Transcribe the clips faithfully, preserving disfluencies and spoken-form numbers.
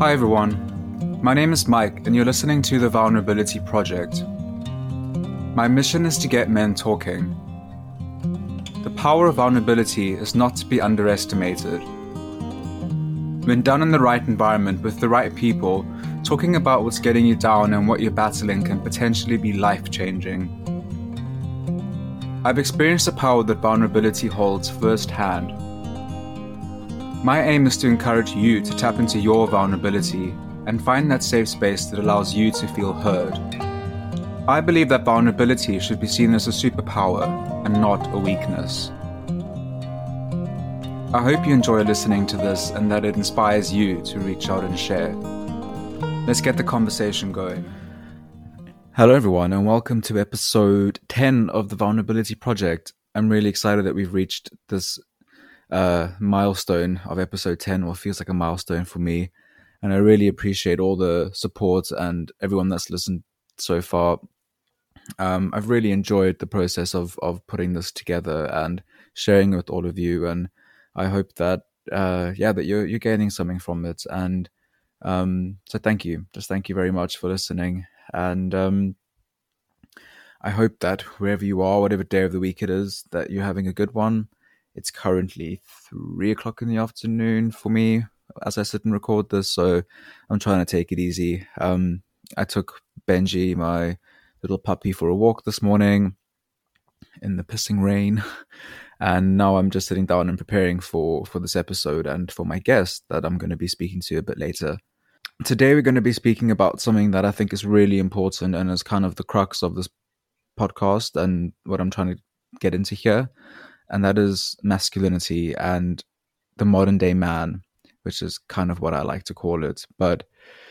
Hi everyone, my name is Mike and you're listening to The Vulnerability Project. My mission is to get men talking. The power of vulnerability is not to be underestimated. When done in the right environment with the right people, talking about what's getting you down and what you're battling can potentially be life-changing. I've experienced the power that vulnerability holds firsthand. My aim is to encourage you to tap into your vulnerability and find that safe space that allows you to feel heard. I believe that vulnerability should be seen as a superpower and not a weakness. I hope you enjoy listening to this and that it inspires you to reach out and share. Let's get the conversation going. Hello everyone and welcome to episode ten of the Vulnerability Project. I'm really excited that we've reached this uh, milestone of episode ten, or feels like a milestone for me. And I really appreciate all the support and everyone that's listened so far. Um, I've really enjoyed the process of of putting this together and sharing it with all of you. And I hope that uh, yeah, that you're you're gaining something from it. And um, so thank you, just thank you very much for listening. And um, I hope that wherever you are, whatever day of the week it is, that you're having a good one. It's currently three o'clock in the afternoon for me as I sit and record this, so I'm trying to take it easy. Um, I took Benji, my little puppy, for a walk this morning in the pissing rain, and now I'm just sitting down and preparing for, for this episode and for my guest that I'm going to be speaking to a bit later. Today we're going to be speaking about something that I think is really important and is kind of the crux of this podcast and what I'm trying to get into here. And that is masculinity and the modern day man, which is kind of what I like to call it. But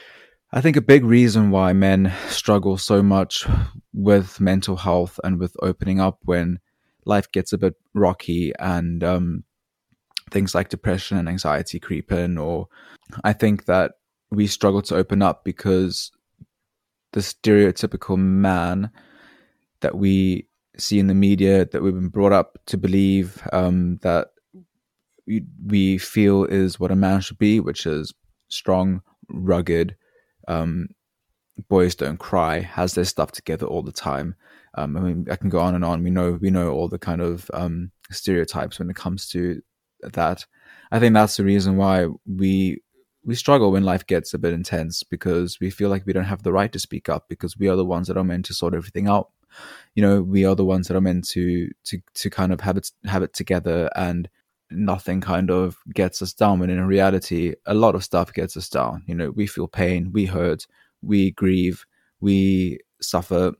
I think a big reason why men struggle so much with mental health and with opening up when life gets a bit rocky and um, things like depression and anxiety creep in, or I think that we struggle to open up because the stereotypical man that we see in the media, that we've been brought up to believe, um, that we, we feel is what a man should be, which is strong, rugged, um, boys don't cry, has their stuff together all the time. Um, I mean, I can go on and on. We know we know all the kind of um, stereotypes when it comes to that. I think that's the reason why we we struggle when life gets a bit intense, because we feel like we don't have the right to speak up, because we are the ones that are meant to sort everything out. You know, we are the ones that are meant to to to kind of have it have it together, and nothing kind of gets us down. When in reality, a lot of stuff gets us down. You know, we feel pain, we hurt, we grieve, we suffer,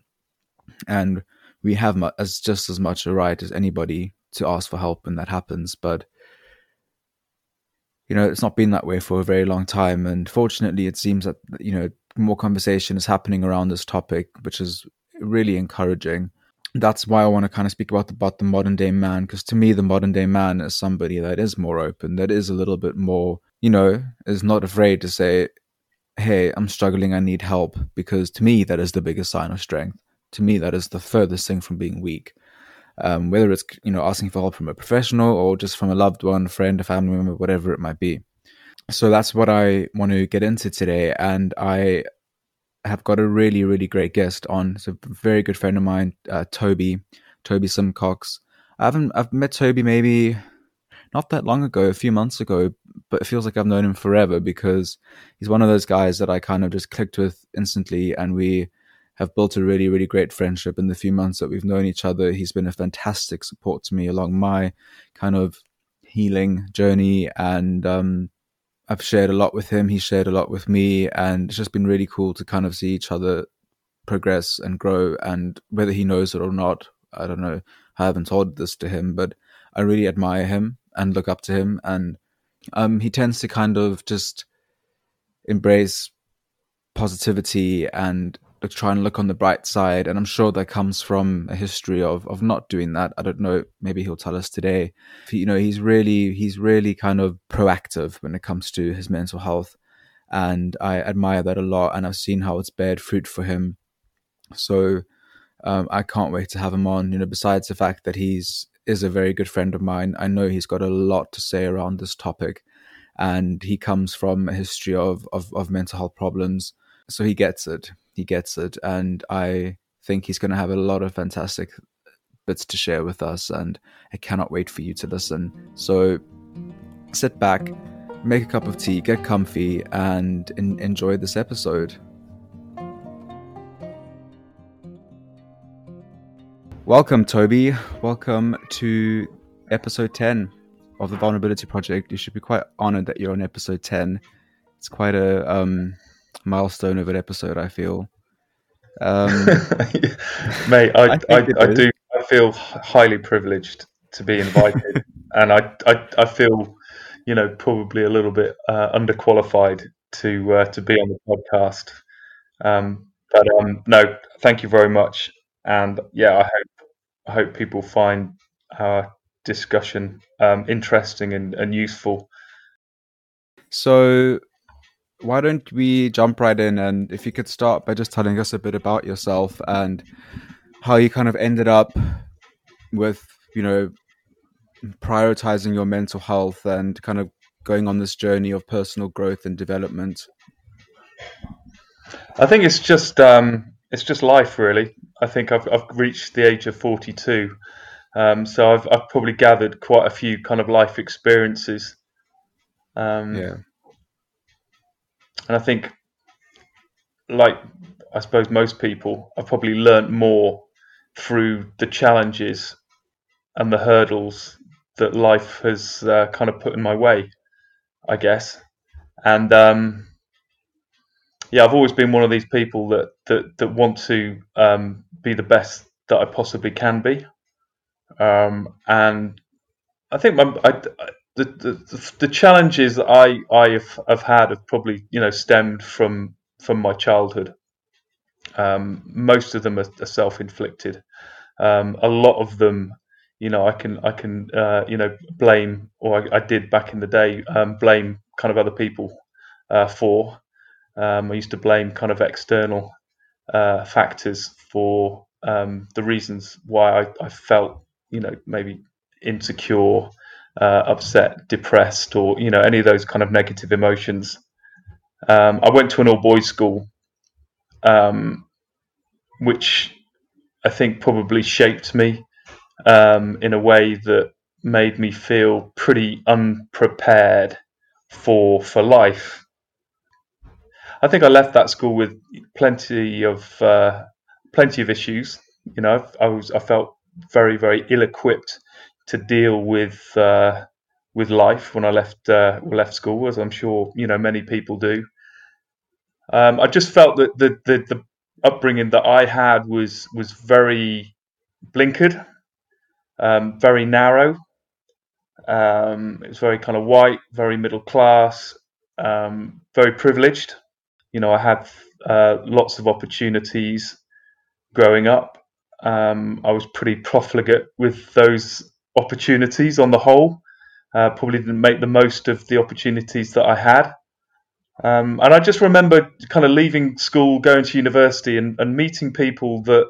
and we have mu- as just as much a right as anybody to ask for help when that happens. But you know, it's not been that way for a very long time, and fortunately, it seems that you know more conversation is happening around this topic, which is really encouraging. That's why I want to kind of speak about, about the modern day man, because to me, the modern day man is somebody that is more open, that is a little bit more, you know, is not afraid to say, hey, I'm struggling, I need help, because to me, that is the biggest sign of strength. To me, that is the furthest thing from being weak. Um, whether it's, you know, asking for help from a professional or just from a loved one, a friend, a family member, whatever it might be. So that's what I want to get into today. And I have got a really, really great guest on. It's a very good friend of mine, uh, Toby, Toby Simcox. I haven't, I've met Toby maybe not that long ago, a few months ago, but it feels like I've known him forever, because he's one of those guys that I kind of just clicked with instantly, and we have built a really, really great friendship in the few months that we've known each other. He's been a fantastic support to me along my kind of healing journey, and um, I've shared a lot with him. He's shared a lot with me, and it's just been really cool to kind of see each other progress and grow. And whether he knows it or not, I don't know. I haven't told this to him, but I really admire him and look up to him. And um, he tends to kind of just embrace positivity and try and look on the bright side. And I'm sure that comes from a history of of not doing that. I don't know. Maybe he'll tell us today. You know, he's really he's really kind of proactive when it comes to his mental health, and I admire that a lot. And I've seen how it's bared fruit for him. So um, I can't wait to have him on. You know, besides the fact that he's is a very good friend of mine, I know he's got a lot to say around this topic. and he comes from a history of, of, of mental health problems. So he gets it. He gets it. And I think he's going to have a lot of fantastic bits to share with us, and I cannot wait for you to listen. So sit back, make a cup of tea, get comfy, and in- enjoy this episode. Welcome, Toby. Welcome to episode ten of the Vulnerability Project. You should be quite honored that you're on episode ten. It's quite a um, milestone of an episode, I feel. Um, Mate, I, I, I, I do. I feel highly privileged to be invited, and I, I, I feel, you know, probably a little bit uh, underqualified to uh, to be on the podcast. Um, but um, no, thank you very much, and yeah, I hope I hope people find our discussion um, interesting and, and useful. So, why don't we jump right in, and if you could start by just telling us a bit about yourself and how you kind of ended up with, you know, prioritizing your mental health and kind of going on this journey of personal growth and development. I think it's just um, it's just life, really. I think I've I've reached the age of forty-two, um, so I've I've probably gathered quite a few kind of life experiences. Um, yeah, and I think, like I suppose most people, I've probably learnt more through the challenges and the hurdles that life has uh, kind of put in my way, I guess. And um, yeah, I've always been one of these people that that that want to um, be the best that I possibly can be. Um, and I think my, I, the, the the challenges that I I have, have had have probably, you know, stemmed from from my childhood. Um, most of them are, are self-inflicted. Um, a lot of them, you know, I can I can uh, you know blame, or I, I did back in the day, um, blame kind of other people uh, for. Um, I used to blame kind of external uh, factors for um, the reasons why I, I felt, you know, maybe insecure, uh, upset, depressed, or, you know, any of those kind of negative emotions. Um, I went to an all boys school, um, which I think probably shaped me um, in a way that made me feel pretty unprepared for for life. I think I left that school with plenty of uh, plenty of issues. You know, I was I felt very very ill-equipped to deal with uh, with life when I left uh, left school, as I'm sure, you know, many people do. Um, I just felt that the, the the upbringing that I had was was very blinkered, um, very narrow. Um, it was very kind of white, very middle class, um, very privileged. You know, I had uh, lots of opportunities growing up. Um, I was pretty profligate with those opportunities on the whole. Uh, probably didn't make the most of the opportunities that I had. Um, and I just remember kind of leaving school, going to university, and, and meeting people that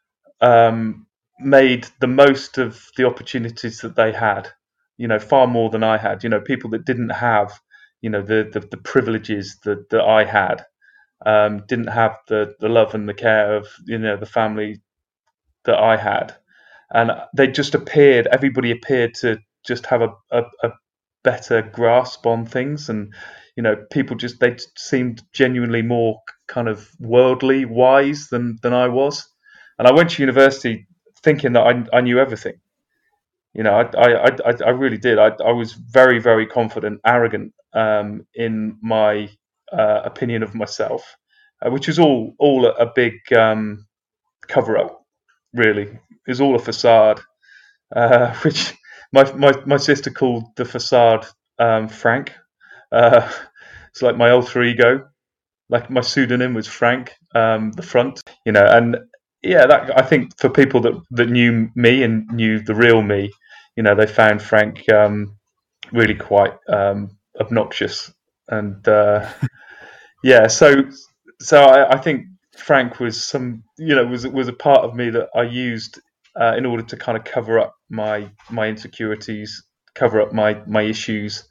um, made the most of the opportunities that they had. You know, far more than I had. You know, people that didn't have, you know, the the, the privileges that, that I had. Um, didn't have the, the love and the care of, you know, the family that I had, and they just appeared. Everybody appeared to just have a, a, a better grasp on things, and, you know, people just they seemed genuinely more kind of worldly wise than than I was. And I went to university thinking that I, I knew everything. You know, I I I, I really did. I I was very very confident, arrogant um, in my uh, opinion of myself, uh, which was all all a, a big um, cover up. Really, it was all a facade, uh, which my, my my sister called the facade um, Frank. Uh, it's like my alter ego. Like my pseudonym was Frank, um, the front. You know, and yeah, that I think for people that that knew me and knew the real me, you know, they found Frank um, really quite um, obnoxious, and uh, yeah, so so I, I think Frank was some, you know, was was a part of me that I used uh, in order to kind of cover up my my insecurities, cover up my my issues,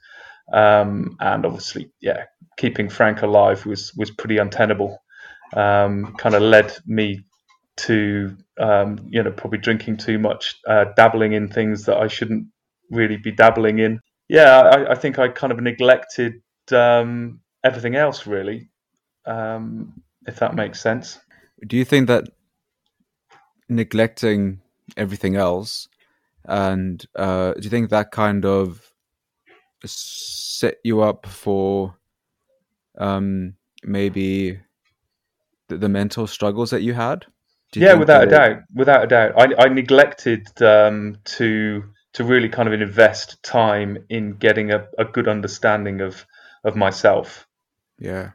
Um, and obviously, yeah, keeping Frank alive was was pretty untenable. Um, kind of led me to, um, you know, probably drinking too much, uh, dabbling in things that I shouldn't really be dabbling in. Yeah, I, I think I kind of neglected um, everything else, really, um, if that makes sense. Do you think that neglecting everything else, and uh, do you think that kind of set you up for um, maybe the, the mental struggles that you had? Do you Yeah, think without that a it, doubt, without a doubt. I, I neglected um, to to really kind of invest time in getting a, a good understanding of of myself. yeah.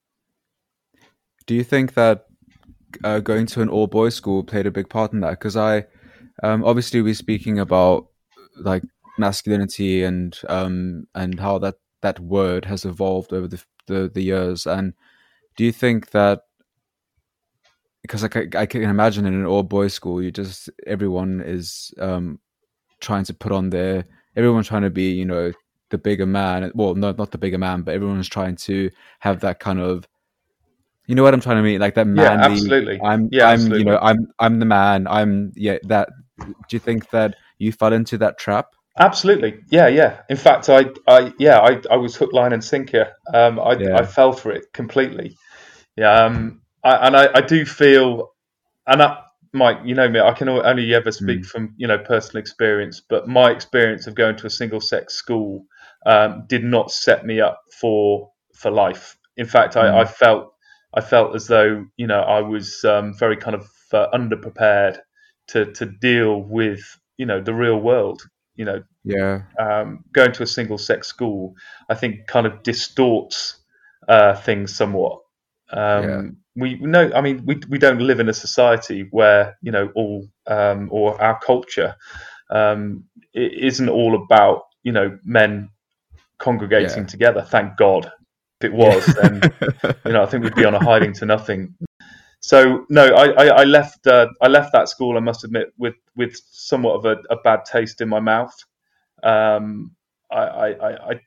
Do you think that uh, going to an all boys school played a big part in that? Because I, um, obviously, we're speaking about like masculinity and um, and how that that word has evolved over the the, the years. And do you think that, because I, ca- I can imagine in an all boys school, you just everyone is um, trying to put on their everyone's trying to be, you know, the bigger man. Well, no, not the bigger man, but everyone's trying to have that kind of, you know what I'm trying to mean, like that Yeah, manly. absolutely. I'm, Yeah, I'm, you know, absolutely. I'm, I'm the man. I'm, yeah. That. Do you think that you fell into that trap? Absolutely. Yeah, yeah. In fact, I, I, yeah, I, I was hook, line, and sinker. Um, I, I Yeah. fell for it completely. Yeah. Um, I, and I, I do feel, and I, Mike, you know me, I can only ever speak Mm. from, you know, personal experience, but my experience of going to a single sex school um, did not set me up for for life. In fact, I, I Mm. felt I felt as though, you know, I was um, very kind of uh, underprepared to to deal with, you know, the real world. You know, Yeah. um, going to a single sex school, I think, kind of distorts uh, things somewhat. Yeah. Um, we know, I mean, we we don't live in a society where, you know, all um, or our culture um, it isn't all about, you know, men congregating Yeah. together. Thank God. If it Yeah. was, then, you know, I think we'd be on a hiding to nothing. So no, I, I, I left uh, I left that school, I must admit, with with somewhat of a, a bad taste in my mouth. Um, I, I, I,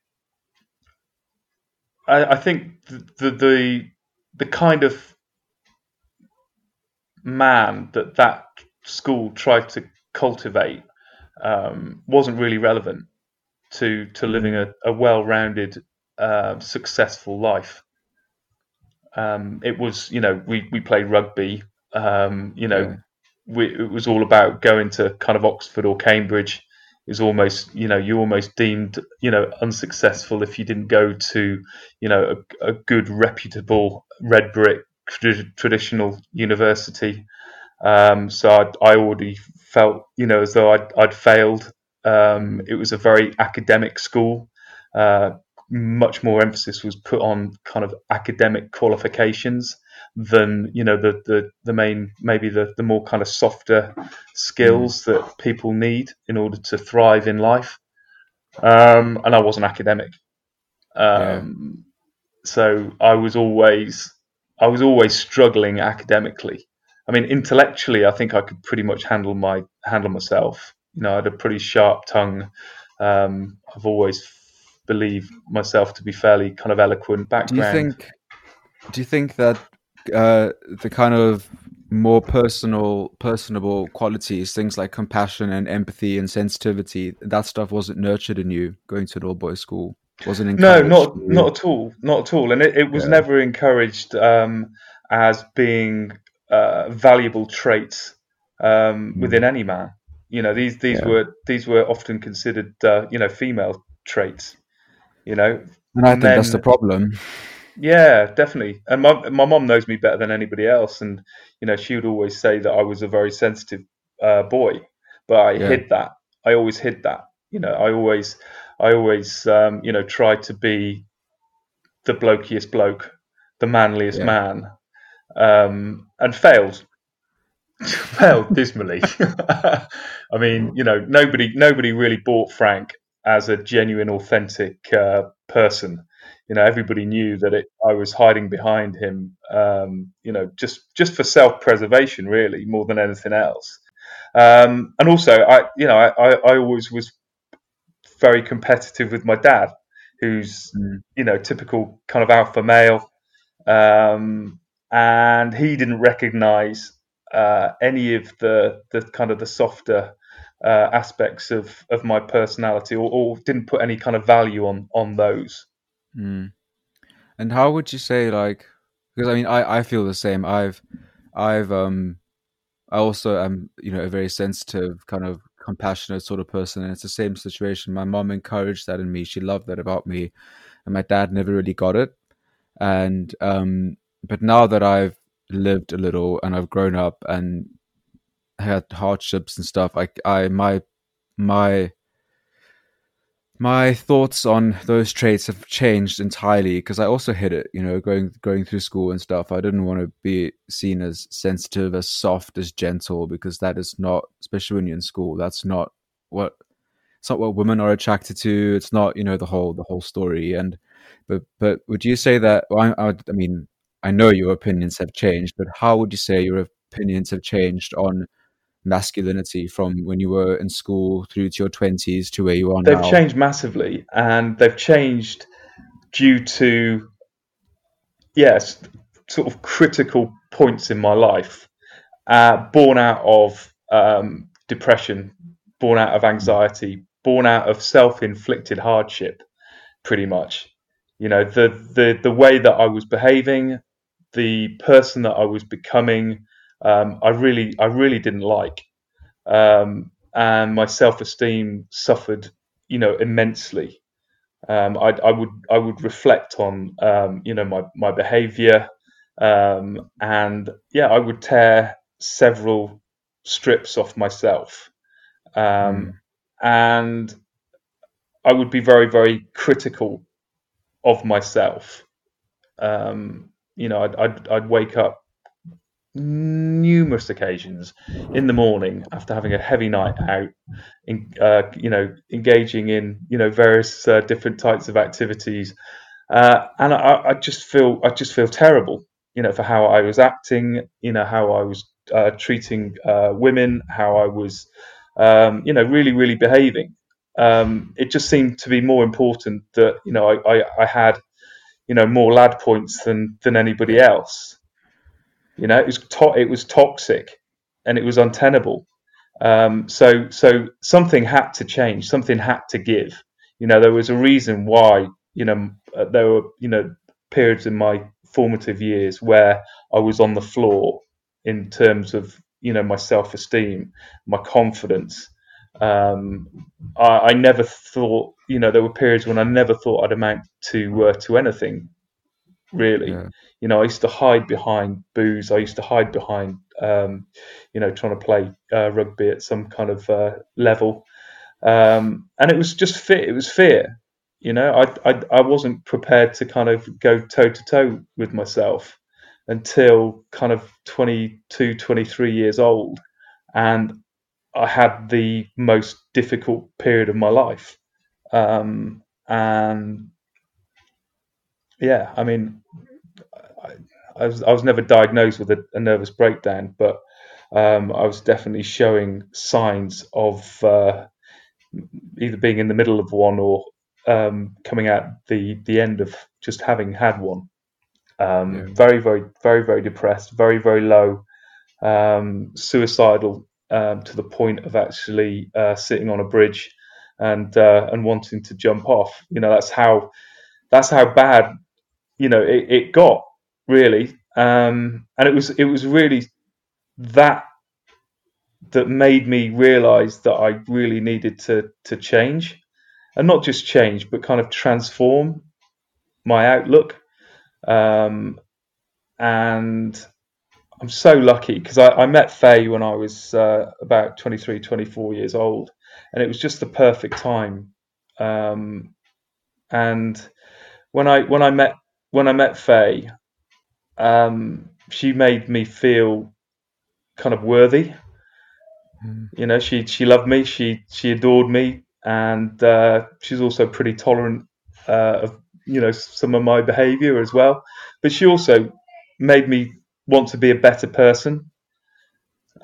I I think the, the the kind of man that that school tried to cultivate um, wasn't really relevant to to living Mm. a, a well-rounded, uh, successful life. Um, it was, you know, we we played rugby. Um, you know, Yeah. we, it was all about going to kind of Oxford or Cambridge. It was almost, you know, you almost deemed, you know, unsuccessful if you didn't go to, you know, a, a good, reputable red brick tra- traditional university. Um, so I'd, I already felt, you know, as though I'd, I'd failed. Um, Mm. it was a very academic school. Uh, much more emphasis was put on kind of academic qualifications than, you know, the the, the main, maybe the, the more kind of softer Mm. skills that people need in order to thrive in life. Um, and I wasn't academic. Yeah. Um, so I was always I was always struggling academically. I mean, intellectually, I think I could pretty much handle my handle myself. You know, I had a pretty sharp tongue. Um, I've always believed myself to be fairly kind of eloquent Do you background. think? Do you think that uh, the kind of more personal, personable qualities, things like compassion and empathy and sensitivity, that stuff wasn't nurtured in you going to an all boys school? Wasn't No, encouraged not in you? not at all, not at all. And it, it was Yeah. never encouraged um, as being uh, valuable traits um, within Mm. any man. You know, these these Yeah. were these were often considered, uh, you know, female traits. You know, And I think that's the men. problem. Yeah, definitely. And my my mom knows me better than anybody else, and you know, she would always say that I was a very sensitive uh, boy, but I Yeah. hid that. I always hid that. You know, I always I always um, you know, tried to be the blokiest bloke, the manliest Yeah. man, um, and failed. Failed dismally. I mean, you know, nobody nobody really bought Frank as a genuine, authentic uh, person. You know, everybody knew that it, I was hiding behind him. Um, you know, just just for self preservation, really, more than anything else. Um, and also, I you know, I, I, I always was very competitive with my dad. who's, Mm. you know, typical kind of alpha male. Um, and he didn't recognize uh, any of the, the kind of the softer uh, aspects of, of my personality, or, or didn't put any kind of value on, on those. Mm. And how would you say, like, because I mean, I, I feel the same. I've, I've, um, I also am, you know, a very sensitive, kind of compassionate sort of person. And it's the same situation. My mom encouraged that in me. She loved that about me. And my dad never really got it. And, um, but now that I've lived a little and I've grown up and had hardships and stuff, I, I, my, my, my thoughts on those traits have changed entirely, because I also hid it, you know, going going through school and stuff. I didn't want to be seen as sensitive, as soft, as gentle, because that is not, especially when you're in school, that's not what it's not what women are attracted to. It's not, you know, the whole the whole story. And but but would you say that? Well, I, I, I mean, I know your opinions have changed, but how would you say your opinions have changed on masculinity from when you were in school through to your twenties to where you are They've now? changed massively, and they've changed due to, yes, sort of critical points in my life, uh, born out of um, depression, born out of anxiety, born out of self-inflicted hardship, pretty much. You know, the the the way that I was behaving, the person that I was becoming, um, I really I really didn't like, um, and my self-esteem suffered, you know, immensely. Um, I, I would I would reflect on, um, you know, my my behaviour, um, and yeah, I would tear several strips off myself, um, Mm, and I would be very very critical of myself. Um, you know, I'd, I'd I'd wake up numerous occasions in the morning after having a heavy night out, in, uh, you know, engaging in, you know, various uh, different types of activities, uh, and I, I just feel I just feel terrible, you know, for how I was acting, you know, how I was uh, treating uh, women, how I was, um, you know, really really behaving. Um, it just seemed to be more important that, you know, I, I, I had, you know, more lad points than than anybody else. You know, it was to- it was toxic, and it was untenable. Um, so so something had to change, something had to give. You know, there was a reason why. You know, uh, there were, you know, periods in my formative years where I was on the floor in terms of, you know, my self esteem, my confidence. Um, I, I never thought, you know, there were periods when I never thought I'd amount to uh, to anything, really. yeah. You know, I used to hide behind booze. I used to hide behind, um, you know, trying to play uh, rugby at some kind of uh, level, um, and it was just fear. It was fear. You know, I, I I wasn't prepared to kind of go toe to toe with myself until kind of twenty-two, twenty-three years old, and I had the most difficult period of my life. Um, and yeah, I mean, I, I was I was never diagnosed with a, a nervous breakdown, but um, I was definitely showing signs of uh, either being in the middle of one, or um, coming out the the end of just having had one. Yeah. Um, very very very very depressed, very very low, um, suicidal, um, to the point of actually uh, sitting on a bridge and uh, and wanting to jump off. You know, that's how that's how bad, you know, it, it got, really. Um, and it was it was really that that made me realize that I really needed to to change, and not just change, but kind of transform my outlook. Um, and I'm so lucky because I, I met Faye when I was uh, about twenty-three, twenty-four years old, and it was just the perfect time. Um, and when I when I met when I met Faye, um, she made me feel kind of worthy. Mm, You know, she she loved me, she she adored me, and uh, she's also pretty tolerant uh, of, you know, some of my behaviour as well. But she also made me want to be a better person.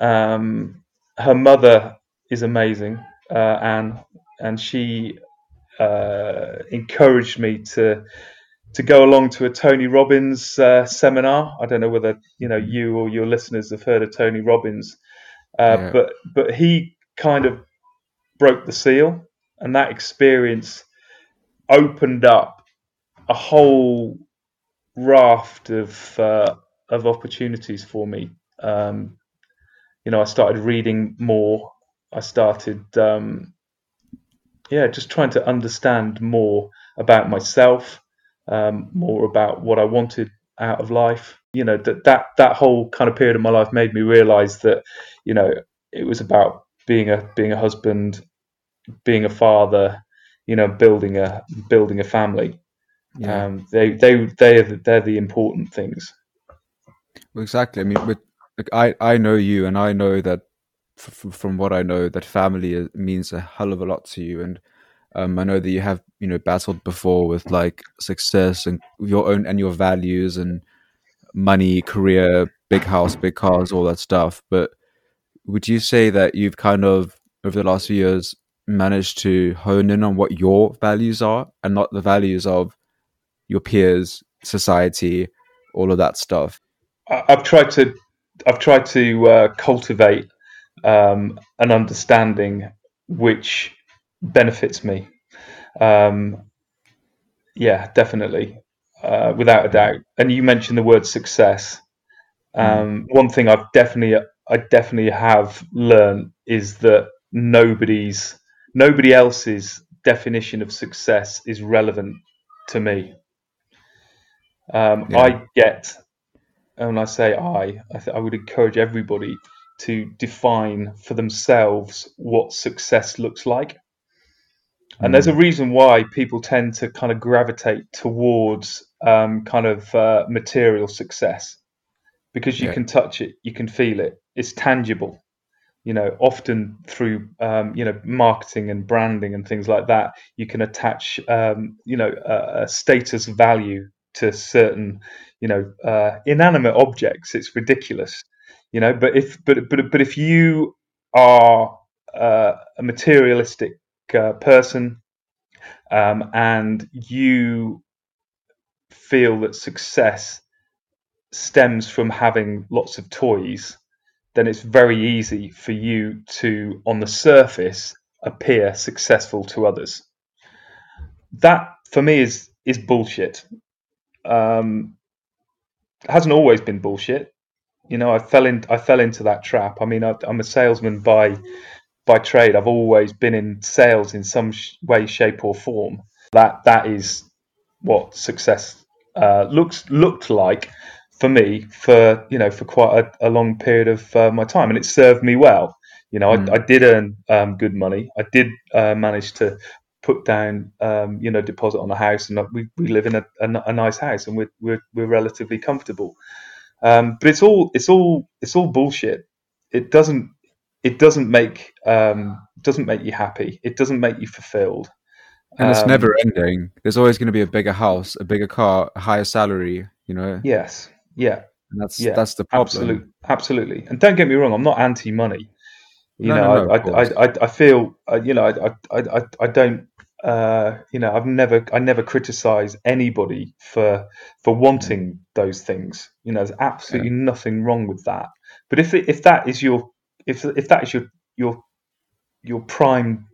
Um, her mother is amazing, uh, Anne, and she uh, encouraged me to to go along to a Tony Robbins uh, seminar. I don't know whether you know you or your listeners have heard of Tony Robbins, uh, Yeah. but but he kind of broke the seal, and that experience opened up a whole raft of uh, of opportunities for me. Um, you know, I started reading more. I started, um, yeah, just trying to understand more about myself, um, more about what I wanted out of life. You know, that that that whole kind of period of my life made me realize that, you know, it was about being a being a husband, being a father, you know, building a building a family. Yeah. Um, they they they are the, they're the important things. Well, exactly. I mean, with like I I know you, and I know that f- f- from what I know, that family is, means a hell of a lot to you, and um, I know that you have you know battled before with like success and your own and your values and money, career, big house, big cars, all that stuff. But would you say that you've kind of over the last few years managed to hone in on what your values are and not the values of your peers, society, all of that stuff? I, I've tried to I've tried to uh, cultivate um, an understanding which benefits me. Um, yeah, definitely, uh, without a Yeah. doubt. And you mentioned the word success. Mm. Um, one thing I've definitely I definitely have learned is that nobody's nobody else's definition of success is relevant to me. Um, Yeah. I get, and when I say I, I, th- I would encourage everybody to define for themselves what success looks like. And there's a Mm. reason why people tend to kind of gravitate towards um, kind of uh, material success, because you Yeah. can touch it, you can feel it, it's tangible. You know, often through um, you know marketing and branding and things like that, you can attach um, you know a, a status value to certain you know uh, inanimate objects. It's ridiculous, you know. But if but but but if you are uh, a materialistic uh, person, um, and you feel that success stems from having lots of toys, then it's very easy for you to, on the surface, appear successful to others. That, for me, is is bullshit. Um, it hasn't always been bullshit. You know, I fell in, I fell into that trap. I mean, I, I'm a salesman by by trade. I've always been in sales in some sh- way, shape, or form. That that is what success uh, looks looked like for me for you know for quite a, a long period of uh, my time, and it served me well. You know, I, Mm. I did earn um, good money. I did uh, manage to put down um, you know deposit on a house, and we, we live in a, a, a nice house, and we're we're, we're relatively comfortable. Um, but it's all it's all it's all bullshit. It doesn't it doesn't make um, doesn't make you happy. It doesn't make you fulfilled. And it's never Um, ending. There's always going to be a bigger house, a bigger car, a higher salary, you know, yes, yeah, and that's yeah, that's the absolute, problem. absolutely. And don't get me wrong, I'm not anti-money. You No, no, know, no, of I I course. I, I feel uh, you know I I I, I don't. Uh, you know, I've never, I never criticize anybody for for Mm. wanting those things. You know, there's Yeah. absolutely nothing wrong with that. But if it, if that is your if if that is your your your prime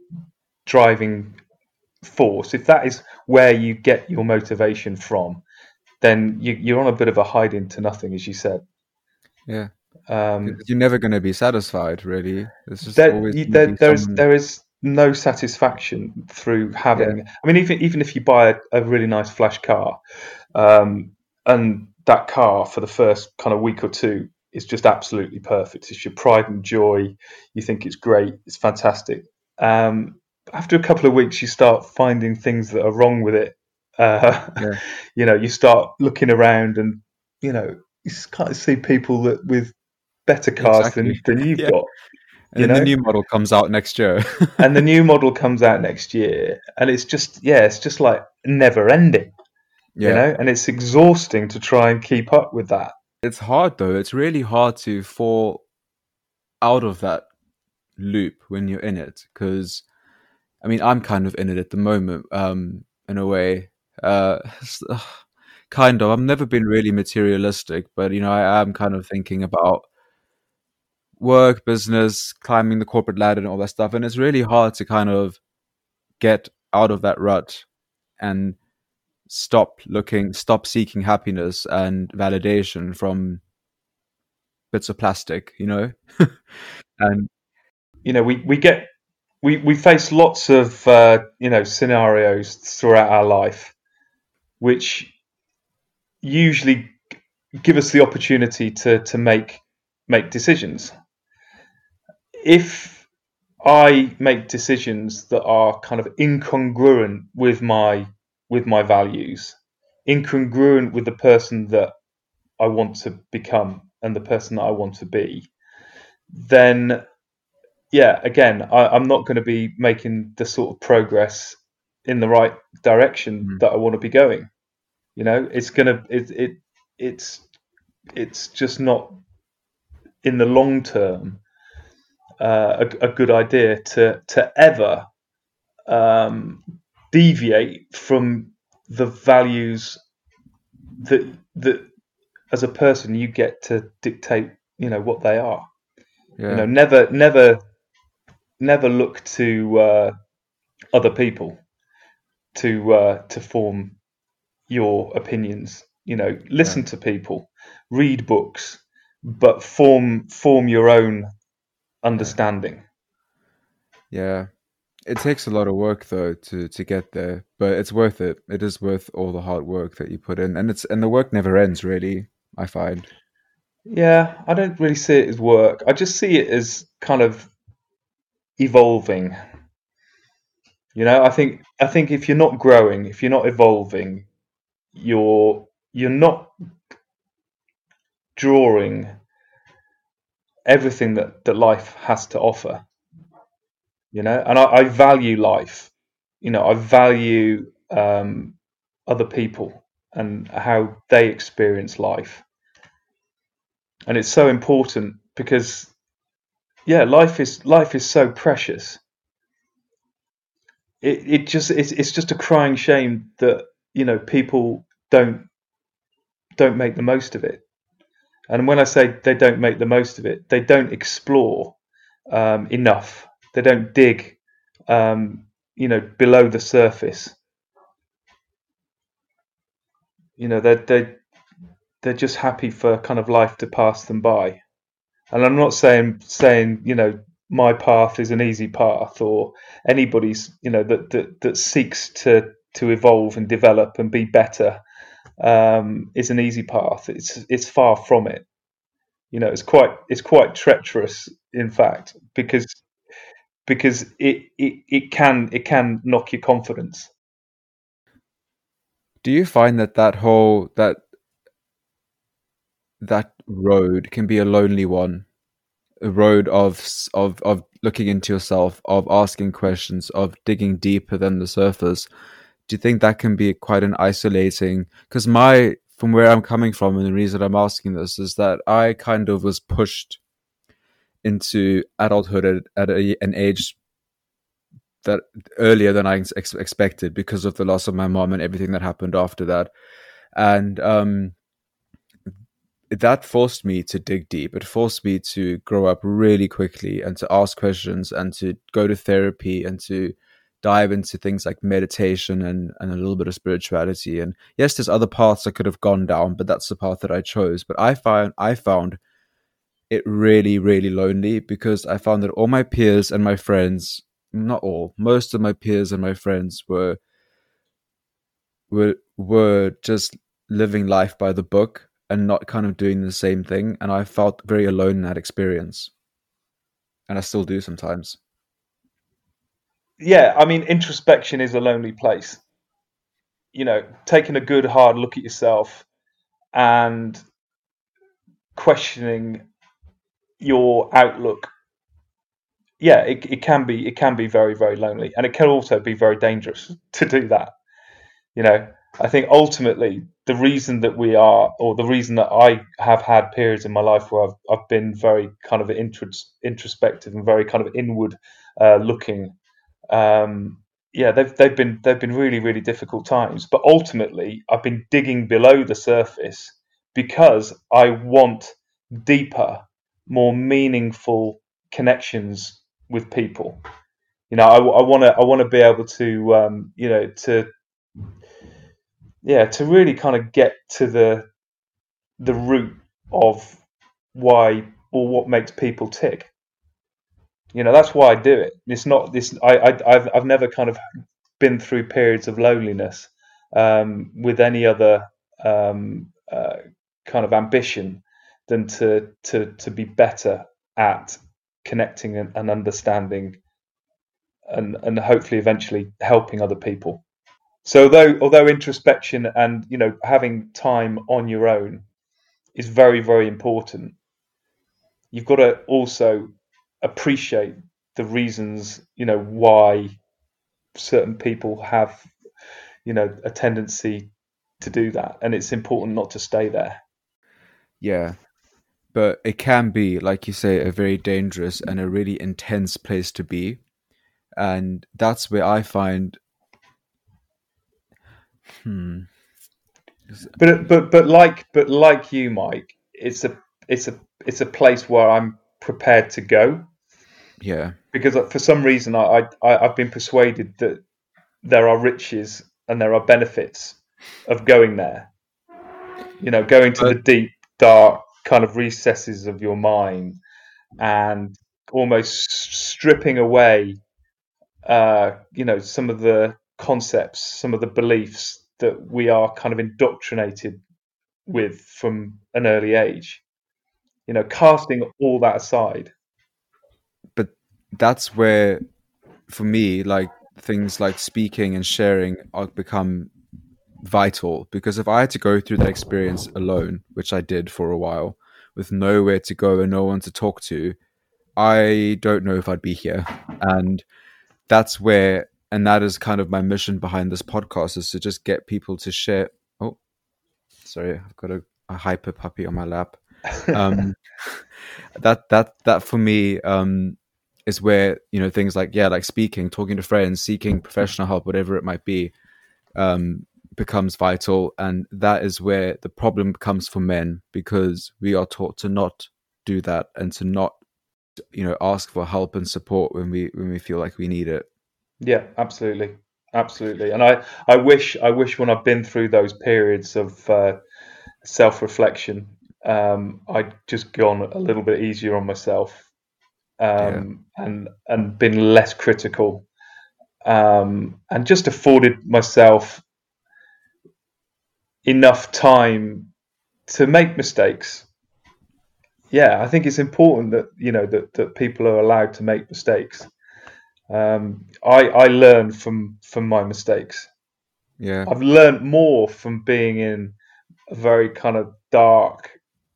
driving force, if that is where you get your motivation from, then you, you're on a bit of a hide into nothing, as you said. Yeah. Um, 'Cause you're never going to be satisfied, really. There's just there, always you, going to there, be there is someone. there is no satisfaction through Yeah. having. I mean, even even if you buy a, a really nice flash car, um, and that car for the first kind of week or two is just absolutely perfect. It's your pride and joy. You think it's great. It's fantastic. Um, After a couple of weeks, you start finding things that are wrong with it. Uh, Yeah. you know, you start looking around, and you know, you kind of see people that with better cars Exactly. than than you've Yeah. got. And You then the know, new model comes out next year. and the new model comes out next year, and it's just yeah, it's just like never ending. You Yeah. know, and it's exhausting to try and keep up with that. It's hard though. It's really hard to fall out of that loop when you're in it because I mean, I'm kind of in it at the moment, um, in a way. Uh, kind of. I've never been really materialistic, but you know, I am kind of thinking about work, business, climbing the corporate ladder, and all that stuff. And it's really hard to kind of get out of that rut and stop looking, stop seeking happiness and validation from bits of plastic, you know? And You know, we, we get we, we face lots of uh, you know scenarios throughout our life, which usually give us the opportunity to to make make decisions. If I make decisions that are kind of incongruent with my with my values, incongruent with the person that I want to become and the person that I want to be, then yeah, again, I, I'm not going to be making the sort of progress in the right direction mm, that I want to be going. You know, it's gonna it it it's it's just not in the long term uh, a, a good idea to to ever um, deviate from the values that that as a person you get to dictate. You know what they are. You yeah, know, never never never look to uh, other people to uh, to form your opinions. You know, yeah, listen to people, read books, but form form your own yeah, understanding. yeah. It takes a lot of work though to to get there, but it's worth it. It is worth all the hard work that you put in, and it's and the work never ends, really, I find. Yeah, I don't really see it as work. I just see it as kind of evolving. You know, I think I think if you're not growing, if you're not evolving, you're you're not drawing everything that, that life has to offer. You know, and I, I value life. You know, I value um, other people and how they experience life, and it's so important because yeah, life is life is so precious. It it just it's it's just a crying shame that you know people don't don't make the most of it. And when I say they don't make the most of it, they don't explore um, enough. They don't dig, um, you know, below the surface. You know, they they they're just happy for kind of life to pass them by. And I'm not saying saying you know my path is an easy path or anybody's you know that that, that seeks to to evolve and develop and be better um, is an easy path. It's it's far from it. You know, it's quite it's quite treacherous, in fact, because because it it, it can it can knock your confidence. Do you find that that whole that that road can be a lonely one? A road of of of looking into yourself, of asking questions, of digging deeper than the surface. Do you think that can be quite an isolating? Because my from where I'm coming from, and the reason I'm asking this is that I kind of was pushed into adulthood at, at a, an age that earlier than I ex- expected because of the loss of my mom and everything that happened after that, and um, that forced me to dig deep. It forced me to grow up really quickly and to ask questions and to go to therapy and to dive into things like meditation and, and a little bit of spirituality. And yes, there's other paths I could have gone down, but that's the path that I chose. But I found I found it really, really lonely because I found that all my peers and my friends, not all, most of my peers and my friends were were were just living life by the book and not kind of doing the same thing. And I felt very alone in that experience. And I still do sometimes. Yeah, I mean, introspection is a lonely place. You know, taking a good hard look at yourself and questioning your outlook. Yeah, it, it can be it can be very very lonely, and it can also be very dangerous to do that. You know, I think ultimately the reason that we are, or the reason that I have had periods in my life where I've I've been very kind of intros, introspective and very kind of inward uh, looking Um, yeah, they've they've been they've been really really difficult times. But ultimately, I've been digging below the surface because I want deeper, more meaningful connections with people. You know, I want to I want to be able to um, you know to yeah to really kind of get to the the root of why or what makes people tick. You know, that's why I do it. It's not this. I, I I've I've never kind of been through periods of loneliness um, with any other um, uh, kind of ambition than to to to be better at connecting and, and understanding and and hopefully eventually helping other people. So although although introspection and you know having time on your own is very very important, you've got to also appreciate the reasons you know why certain people have you know a tendency to do that, and it's important not to stay there. Yeah, but it can be, like you say, a very dangerous and a really intense place to be, and that's where I find hmm But but but like but like you, Mike, it's a it's a it's a place where I'm prepared to go yeah because for some reason I, I I've been persuaded that there are riches and there are benefits of going there. You know, going to the but deep, dark kind of recesses of your mind and almost stripping away, uh, you know, some of the concepts, some of the beliefs that we are kind of indoctrinated with from an early age. You know, casting all that aside. but that's where, for me, like things like speaking and sharing are become vital, because if I had to go through that experience alone, which I did for a while, with nowhere to go and no one to talk to, I don't know if I'd be here. And that's where, and that is kind of my mission behind this podcast, is to just get people to share. Oh, sorry, I've got a, a hyper puppy on my lap. Um, that that that for me um, is where, you know, things like, yeah, like speaking, talking to friends, seeking professional help, whatever it might be, um, becomes vital. And that is where the problem comes for men, because we are taught to not do that and to not, you know, ask for help and support when we when we feel like we need it. Yeah, absolutely, absolutely. And I, I wish, I wish when I've been through those periods of uh, self-reflection, um, I'd just gone a little bit easier on myself, Yeah. um, and and been less critical, um, and just afforded myself enough time to make mistakes. Yeah, I think it's important that you know that, that people are allowed to make mistakes. Um, I I learn from from my mistakes. Yeah. I've learned more from being in a very kind of dark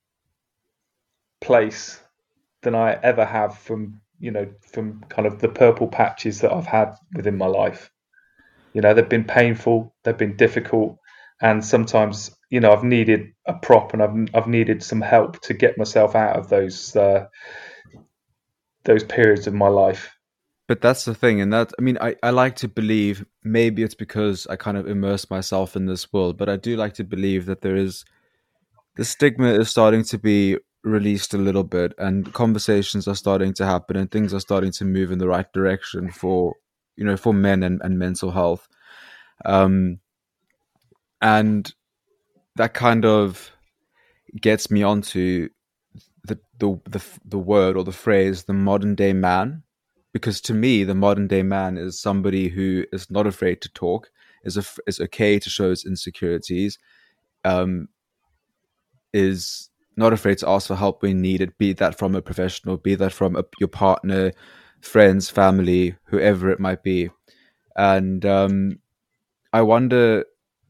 place than I ever have from you know from kind of the purple patches that I've had within my life. You know, they've been painful, they've been difficult, and sometimes you know I've needed a prop and I've I've needed some help to get myself out of those uh, those periods of my life. But that's the thing, and that, I mean, I, I like to believe, maybe it's because I kind of immerse myself in this world, but I do like to believe that there is, the stigma is starting to be released a little bit, and conversations are starting to happen, and things are starting to move in the right direction for, you know, for men and, and mental health. Um, and that kind of gets me onto the, the the the word or the phrase, the modern day man, because to me the modern day man is somebody who is not afraid to talk, is a, is okay to show his insecurities, um, is not afraid to ask for help when needed, be that from a professional, be that from a, your partner, friends, family, whoever it might be. And um, I wonder,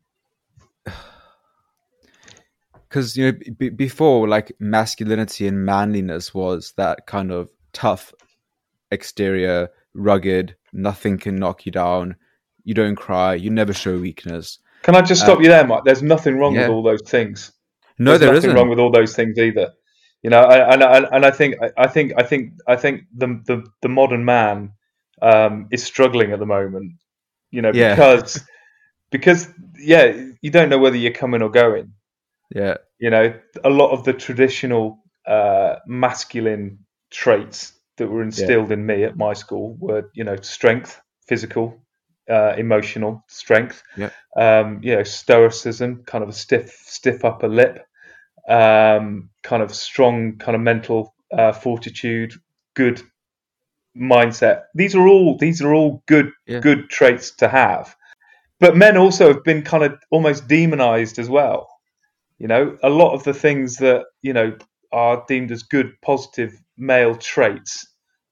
because you know b- before, like, masculinity and manliness was that kind of tough exterior, rugged, nothing can knock you down, you don't cry, you never show weakness. Can I just Uh, stop you there, Mike? There's nothing wrong with yeah, all those things. no, There's there nothing wrong isn't. with all those things either. You know, and and, and I think I think I think I think the the, the modern man um, is struggling at the moment. You know, Yeah, because because yeah, you don't know whether you're coming or going. yeah, You know, a lot of the traditional uh, masculine traits that were yeah, instilled in me at my school were, you know, strength, physical, uh, emotional strength, yeah, um, you know, stoicism, kind of a stiff, stiff upper lip, um, kind of strong, kind of mental uh, fortitude, good mindset. These are all these are all good yeah, good traits to have. But men also have been kind of almost demonized as well. You know, a lot of the things that, you know, are deemed as good, positive male traits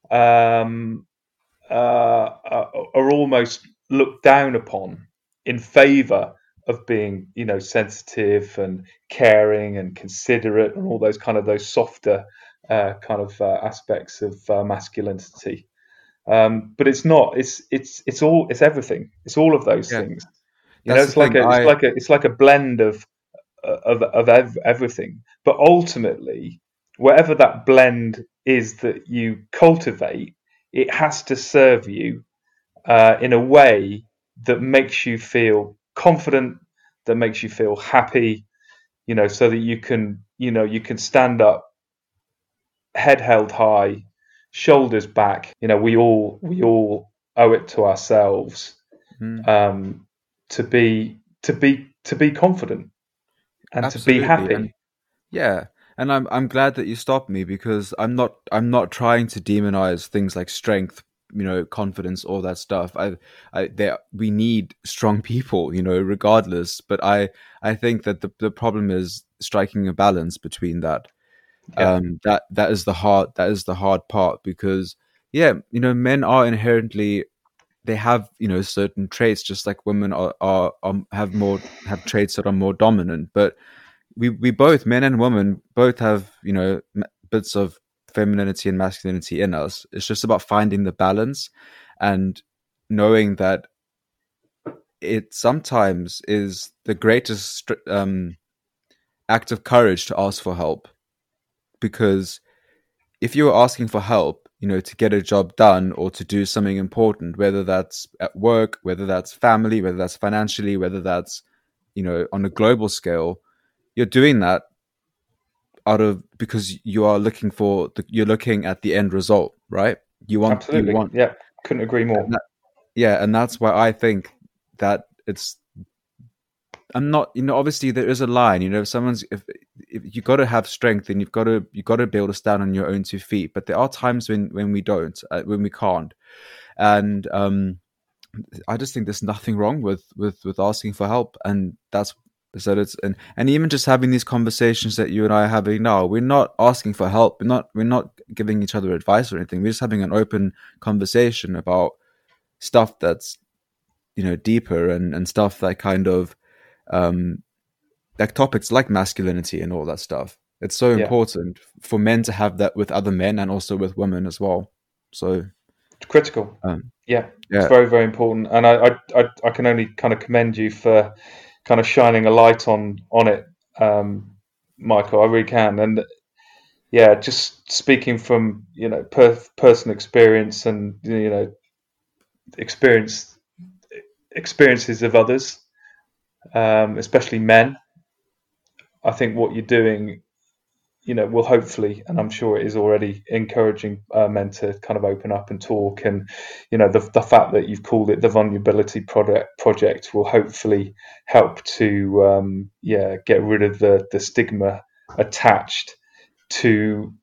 um, uh, are, are almost looked down upon in favor of being, you know, sensitive and caring and considerate and all those kind of those softer uh, kind of uh, aspects of uh, masculinity. Um, but it's not. It's it's it's all. It's everything. It's all of those yeah. things. You know, That's the it's like thing. a it's I like a it's like a blend of of of ev- everything. But ultimately, whatever that blend is that you cultivate, it has to serve you uh, in a way that makes you feel confident, that makes you feel happy. You know, so that you can you know you can stand up, head held high, shoulders back. You know, we all we all owe it to ourselves mm, um, to be to be to be confident and to be absolutely, and happy. yeah, and I'm I'm glad that you stopped me because I'm not I'm not trying to demonize things like strength, you know, confidence, all that stuff. I I there we need strong people, you know, regardless. But I I think that the the problem is striking a balance between that. Yeah, Um, that that is the hard that is the hard part because yeah, you know, men are inherently they have you know certain traits just like women are, are, are have more have traits that are more dominant, but we we both men and women both have you know bits of femininity and masculinity in us. It's just about finding the balance and knowing that it sometimes is the greatest um, act of courage to ask for help, because if you are asking for help, you know, to get a job done or to do something important, whether that's at work, whether that's family, whether that's financially, whether that's, you know, on a global scale, you're doing that out of because you are looking for the, you're looking at the end result, right? You want you absolutely. want Yeah, couldn't agree more. that, yeah, and that's why I think that it's I'm not, you know, obviously there is a line, you know, if someone's, if, if you got to have strength and you've got to, you got to be able to stand on your own two feet. But there are times when, when we don't, uh, when we can't. And, um, I just think there's nothing wrong with, with, with asking for help. And that's, so it's, and, and even just having these conversations that you and I are having now, we're not asking for help. We're not, we're not giving each other advice or anything. We're just having an open conversation about stuff that's, you know, deeper and, and stuff that kind of, um, like topics like masculinity and all that stuff. It's so Yeah, important for men to have that with other men and also with women as well. So, it's critical. um, Yeah, it's yeah, very very important, and I I I, I can only kind of commend you for kind of shining a light on on it, um, Michael. I really can, and yeah, just speaking from you know per, personal experience and you know experience experiences of others, um, especially men. I think what you're doing, you know, will hopefully, and I'm sure it is already encouraging uh, men to kind of open up and talk. And, you know, the, the fact that you've called it the vulnerability project project will hopefully help to, um, yeah, get rid of the, the stigma attached to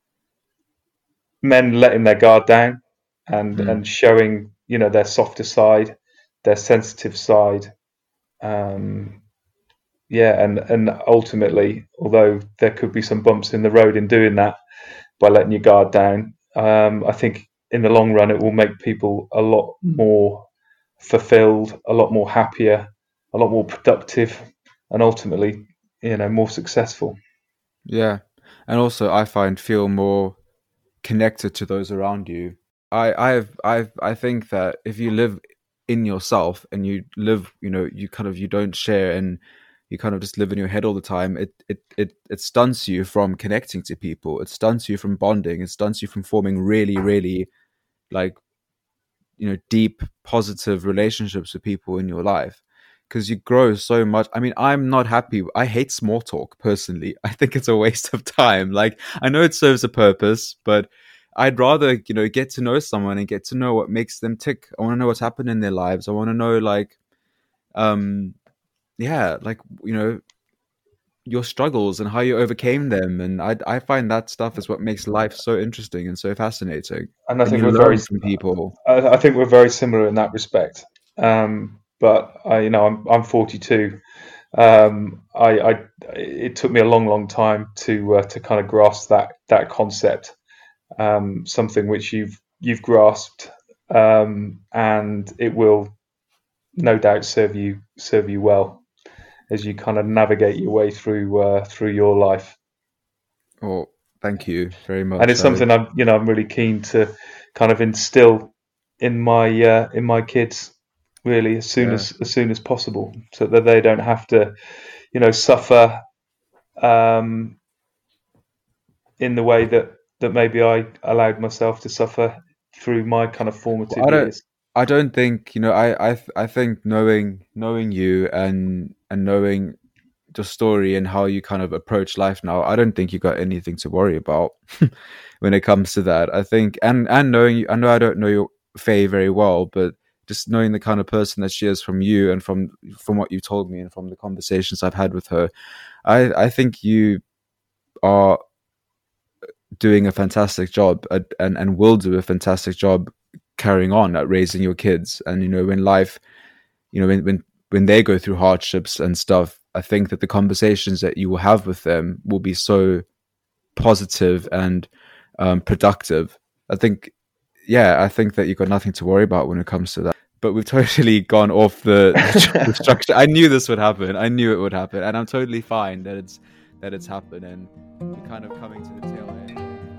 men letting their guard down and, mm, and showing, you know, their softer side, their sensitive side. Um, yeah, and, and ultimately, although there could be some bumps in the road in doing that, by letting your guard down. Um, I think in the long run, it will make people a lot more fulfilled, a lot more happier, a lot more productive, and ultimately, you know, more successful. yeah. And also, I find feel more connected to those around you. I, I've, I've, I think that if you live in yourself and you live, you know, you kind of you don't share and you kind of just live in your head all the time. It, it, it, it stunts you from connecting to people. It stunts you from bonding. It stunts you from forming really, really like you know, deep, positive relationships with people in your life, because you grow so much. I mean, I'm not happy. I hate small talk personally. I think it's a waste of time. Like, I know it serves a purpose, but I'd rather, you know, get to know someone and get to know what makes them tick. I want to know what's happened in their lives. I want to know, like, um, yeah, like, you know, your struggles and how you overcame them. And I, I find that stuff is what makes life so interesting and so fascinating. And I And think you we're very, learn from people. I, I think we're very similar in that respect. Um, but I, you know, I'm I'm forty-two. Um, I, I it took me a long, long time to uh, to kind of grasp that that concept. Um, something which you've you've grasped, um, and it will no doubt serve you serve you well as you kind of navigate your way through uh, through your life. Oh, thank you very And much. it's I, something I'm you know I'm really keen to kind of instill in my uh, in my kids really as soon yeah. as as soon as possible, so that they don't have to you know suffer um, in the way that that maybe I allowed myself to suffer through my kind of Well, formative I don't. years. I don't think, you know. I I th- I think knowing knowing you and and knowing your story and how you kind of approach life now, I don't think you got anything to worry about when it comes to that. I think, and and knowing you, I know I don't know your Faye very well, but just knowing the kind of person that she is from you and from from what you told me and from the conversations I've had with her, I I think you are doing a fantastic job at, and and will do a fantastic job carrying on at raising your kids. And you know, when life, you know, when when when they go through hardships and stuff, I think that the conversations that you will have with them will be so positive and um, productive. I think, yeah, I think that you've got nothing to worry about when it comes to that. But we've totally gone off the, the structure. I knew this would happen. I knew it would happen, and I'm totally fine that it's that it's happened, and we're kind of coming to the tail end.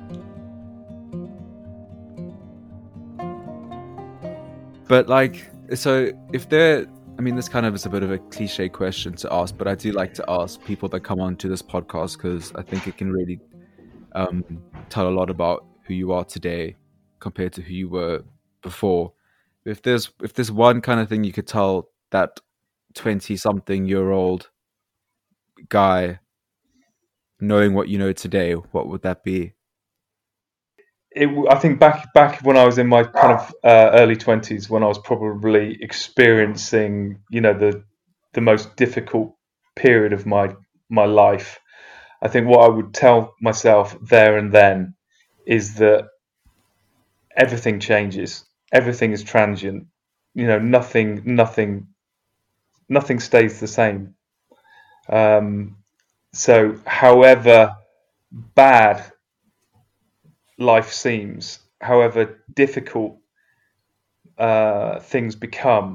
But like, so if there, I mean, this kind of is a bit of a cliche question to ask, but I do like to ask people that come on to this podcast because I think it can really um, tell a lot about who you are today compared to who you were before. If there's if there's one kind of thing you could tell that twenty something year old guy knowing what you know today, what would that be? It, I think back back when I was in my kind of uh, early twenties, when I was probably experiencing, you know, the the most difficult period of my my life. I think what I would tell myself there and then is that everything changes, everything is transient. You know, nothing, nothing, nothing stays the same. Um, so, however bad life seems, however difficult uh, things become,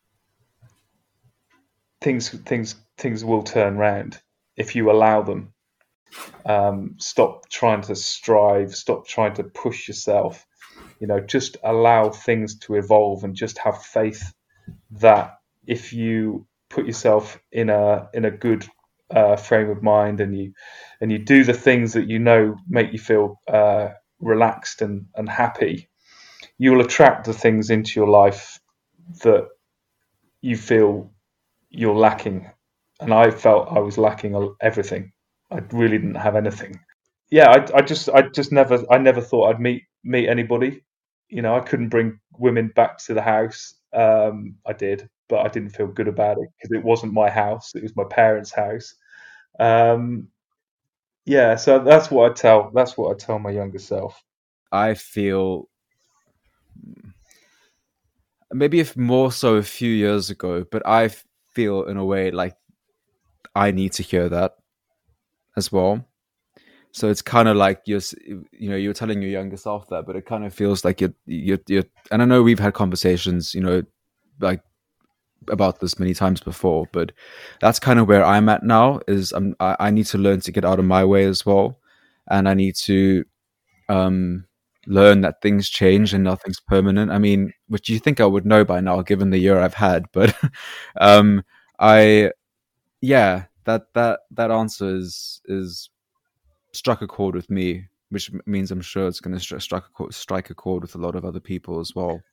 things things things will turn round if you allow them. Um, stop trying to strive. Stop trying to push yourself. You know, just allow things to evolve and just have faith that if you put yourself in a in a good uh, frame of mind and you and you do the things that you know make you feel uh, relaxed and, and happy, you will attract the things into your life that you feel you're lacking. And I felt I was lacking everything. I really didn't have anything. Yeah, I, I just I just never I never thought I'd meet meet anybody. You know, I couldn't bring women back to the house. Um, I did, but I didn't feel good about it because it wasn't my house; it was my parents' house. Um, yeah, so that's what I tell. That's what I tell my younger self. I feel maybe if more so a few years ago, but I feel in a way like I need to hear that as well. So it's kind of like you're, you know, you're telling your younger self that, but it kind of feels like you're, you're, you're. And I know we've had conversations, you know, like about this many times before, but that's kind of where I'm at now. Is I'm, I, I need to learn to get out of my way as well, and I need to um, learn that things change and nothing's permanent. I mean, which you think I would know by now, given the year I've had, but um, I, yeah, that that that answer is is struck a chord with me, which means I'm sure it's going to stri- strike a chord, strike a chord with a lot of other people as well.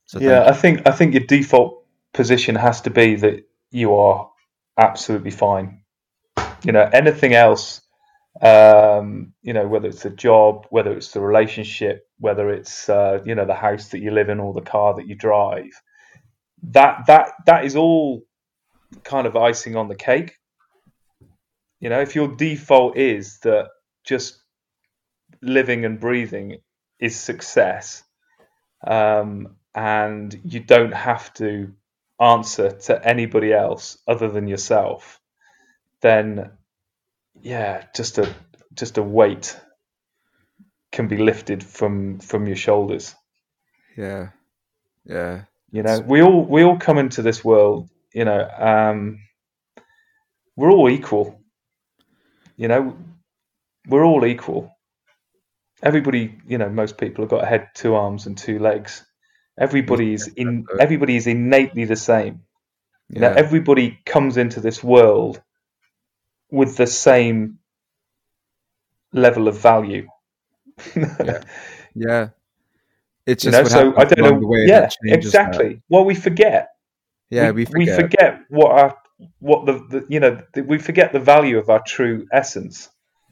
So yeah, thank I think I think your default position has to be that you are absolutely fine. You know, anything else, um, you know, whether it's a job, whether it's the relationship, whether it's uh, you know, the house that you live in or the car that you drive, that that that is all kind of icing on the cake. You know, if your default is that just living and breathing is success, um, and you don't have to answer to anybody else other than yourself, then yeah, just a just a weight can be lifted from from your shoulders. yeah, yeah. You know, It's we all we all come into this world. You know, um, we're all equal. You know, we're all equal. Everybody, you know, most people have got a head, two arms, and two legs. we Everybody is forget that, in. though. Everybody is innately the same. You know, Yeah, everybody comes into this world with the same level of value. yeah, yeah. It's You just know, what so I happens don't along the know. way that Yeah, changes that. exactly. Well, we forget. Yeah, We we we forget. forget what our what the, the you know the, we forget the value of our true essence.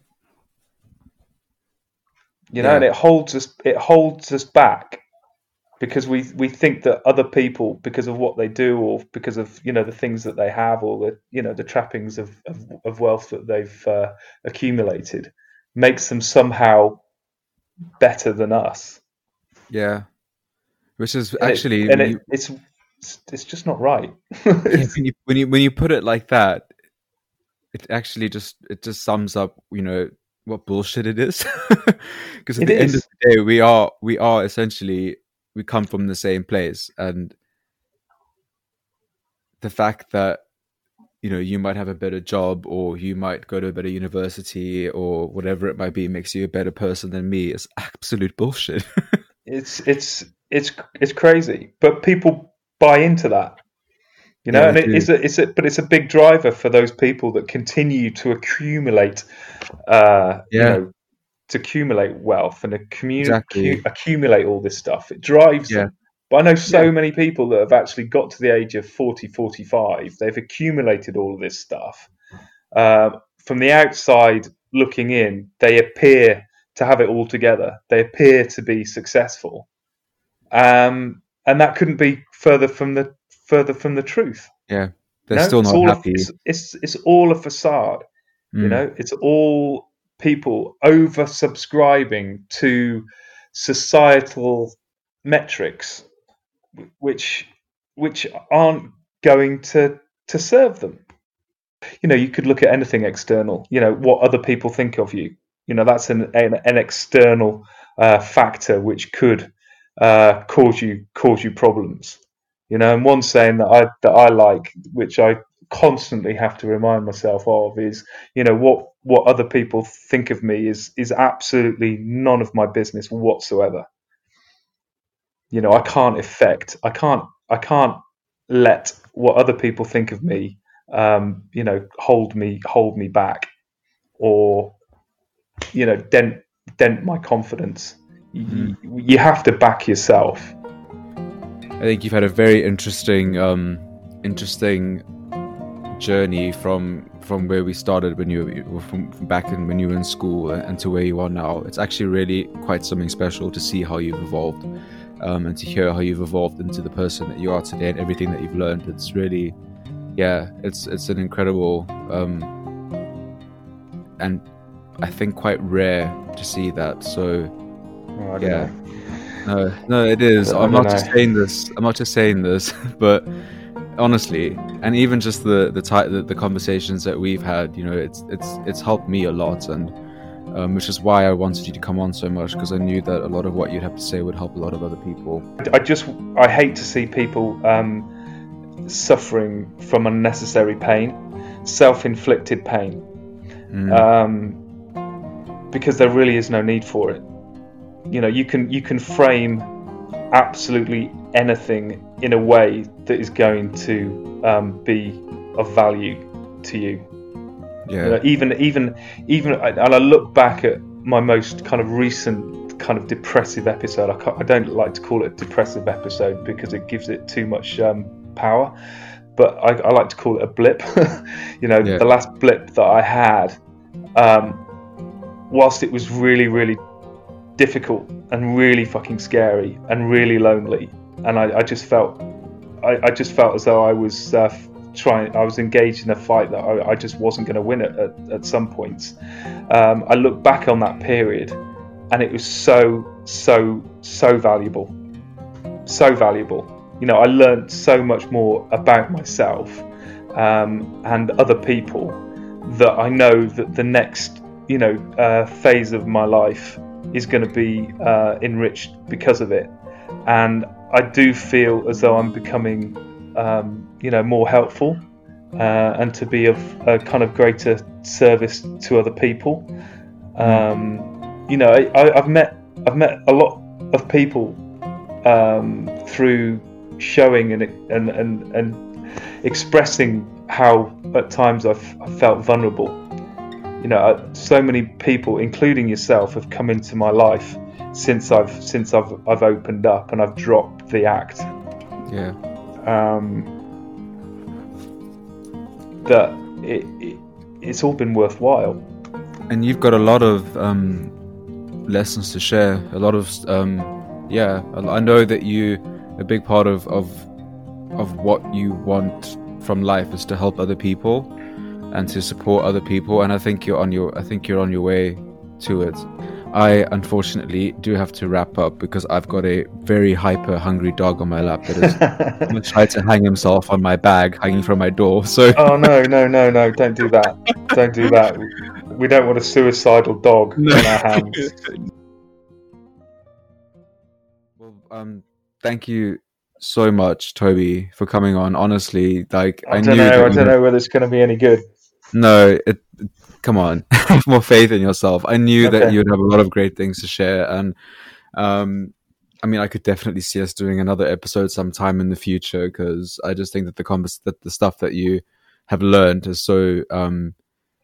You know, and Yeah, it holds us it holds us back because we we think that other people, because of what they do or because of you know the things that they have or the you know the trappings of of, of wealth that they've uh, accumulated, makes them somehow better than us. yeah. Which is And it actually and when it you it's it's just not right. yeah, It's, when you when you when you put it like that, it actually just it just sums up, you know, what bullshit it is. Because at it the end of is. the day, we are we are essentially we come from the same place, and the fact that you know you might have a better job or you might go to a better university or whatever it might be makes you a better person than me is absolute bullshit. It's it's it's it's crazy, but people buy into that, you Yeah, know, they and it do. is a, it's a, but it's a big driver for those people that continue to accumulate, uh, you Yeah, know, to accumulate wealth and accumu- exactly. accumulate all this stuff. It drives Yeah, them. But I know yeah, so many people that have actually got to the age of forty, forty-five. They've accumulated all of this stuff. Uh, from the outside looking in, they appear to have it all together. They appear to be successful, um, and that couldn't be further from the further from the truth. yeah. You They're know, still it's not all a, happy. it's it's it's all a facade. You Mm, know, it's all people over subscribing to societal metrics, which which aren't going to to serve them. You know, you could look at anything external. You know, what other people think of you. You know, that's an an, an external uh, factor which could uh, cause you cause you problems. You know, and one saying that I that I like, which I constantly have to remind myself of, is you know what what other people think of me is is absolutely none of my business whatsoever. You know, I can't affect, I can't, I can't let what other people think of me, um, you know, hold me, hold me back, or you know, dent, dent my confidence. You, mm. you have to back yourself. I think you've had a very interesting, um, interesting journey from from where we started when you were from, from back in when you were in school and to where you are now. It's actually really quite something special to see how you've evolved, um, and to hear how you've evolved into the person that you are today and everything that you've learned. It's really, yeah, it's it's an incredible, um, and I think quite rare to see that. So Oh, I don't yeah, know. no, no, it is. I I'm don't not just know. saying this. I'm not just saying this, but honestly, and even just the the, ty- the the conversations that we've had, you know, it's it's it's helped me a lot, and um, which is why I wanted you to come on so much, because I knew that a lot of what you'd have to say would help a lot of other people. I just, I hate to see people um, suffering from unnecessary pain, self-inflicted pain, Mm, um, because there really is no need for it. You know, you can you can frame absolutely anything in a way that is going to um, be of value to you. yeah. You know, even even even, and I look back at my most kind of recent kind of depressive episode. I, can't, I don't like to call it a depressive episode because it gives it too much um, power, but I, I like to call it a blip. You know, yeah. The last blip that I had, um, whilst it was really, really difficult and really fucking scary and really lonely, and I, I just felt, I, I just felt as though I was uh, trying, I was engaged in a fight that I, I just wasn't going to win at, at, at some points. Um, I look back on that period, and it was so, so, so valuable, so valuable. You know, I learned so much more about myself um, and other people that I know that the next, you know, uh, phase of my life is going to be uh, enriched because of it. And I do feel as though I'm becoming, um, you know, more helpful uh, and to be of a kind of greater service to other people. Um, you know, I, I, I've met I've met a lot of people um, through showing and and and, and expressing how at times I've, I've felt vulnerable. You know, so many people, including yourself, have come into my life since I've since I've I've opened up and I've dropped the act. Yeah. Um, that it, it it's all been worthwhile. And you've got a lot of um, lessons to share. A lot of um, yeah. I know that you a big part of of of what you want from life is to help other people and to support other people, and I think you're on your I think you're on your way to it. I unfortunately do have to wrap up because I've got a very hyper hungry dog on my lap that is going to try to hang himself on my bag hanging from my door. So oh no no no no don't do that don't do that we don't want a suicidal dog no. on our hands. Well, um thank you so much, Toby, for coming on. Honestly, like I, I don't knew know I don't know whether it's going to be any good. No, it, come on, have more faith in yourself. I knew okay. that you would have a lot of great things to share, and um, I mean, I could definitely see us doing another episode sometime in the future because I just think that the convers- that the stuff that you have learned is so. Um,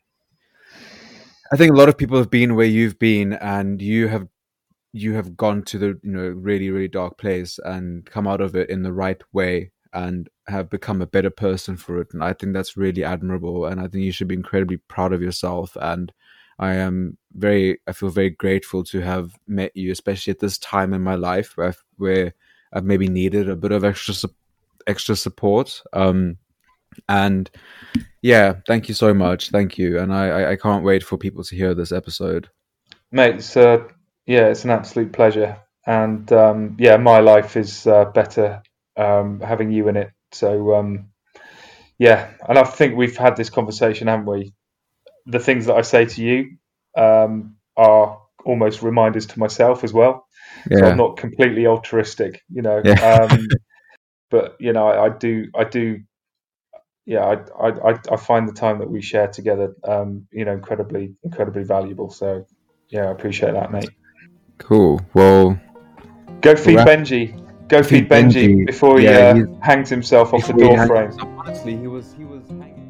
I think a lot of people have been where you've been, and you have you have gone to the you know really really dark place and come out of it in the right way and have become a better person for it. And I think that's really admirable, and I think you should be incredibly proud of yourself. And I am very, I feel very grateful to have met you, especially at this time in my life where I've, where I've maybe needed a bit of extra extra support. Um, and yeah, thank you so much. Thank you. And I, I can't wait for people to hear this episode. Mate, it's, uh, yeah, it's an absolute pleasure. And um, yeah, my life is uh, better um, having you in it. So um, yeah, and I think we've had this conversation, haven't we? The things that I say to you um, are almost reminders to myself as well. Yeah. So I'm not completely altruistic, you know. Yeah. um, but you know, I, I do, I do. Yeah, I, I, I find the time that we share together, um, you know, incredibly, incredibly valuable. So yeah, I appreciate that, mate. Cool. Well, go feed well, Benji. Go feed, feed Benji, Benji before he yeah, uh, hangs himself off the door frame. Honestly, he was he was hanging.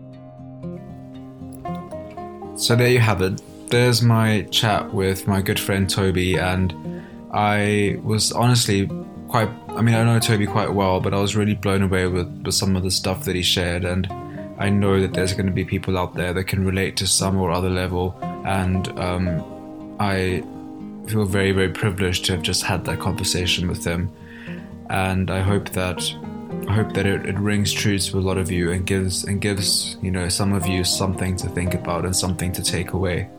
So there you have it. There's my chat with my good friend Toby, and I was honestly quite. I mean, I know Toby quite well, but I was really blown away with, with some of the stuff that he shared, and I know that there's going to be people out there that can relate to some or other level, and um, I feel very, very privileged to have just had that conversation with him. And I hope that I hope that it, it rings true to a lot of you and gives and gives you know some of you something to think about and something to take away.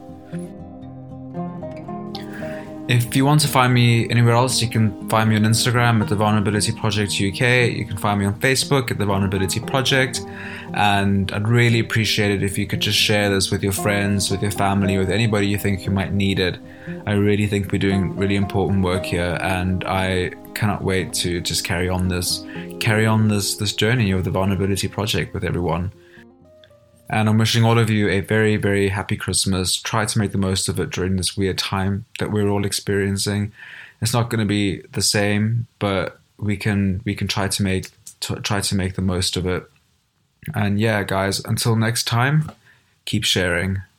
If you want to find me anywhere else, you can find me on Instagram at the Vulnerability Project U K. You can find me on Facebook at the Vulnerability Project. And I'd really appreciate it if you could just share this with your friends, with your family, with anybody you think who might need it. I really think we're doing really important work here, and I cannot wait to just carry on this, carry on this, this journey of the Vulnerability Project with everyone. And I'm wishing all of you a very, very happy Christmas. Try to make the most of it during this weird time that we're all experiencing. It's not going to be the same, but we can we can try to make to, try to make the most of it. And yeah, guys, until next time, keep sharing.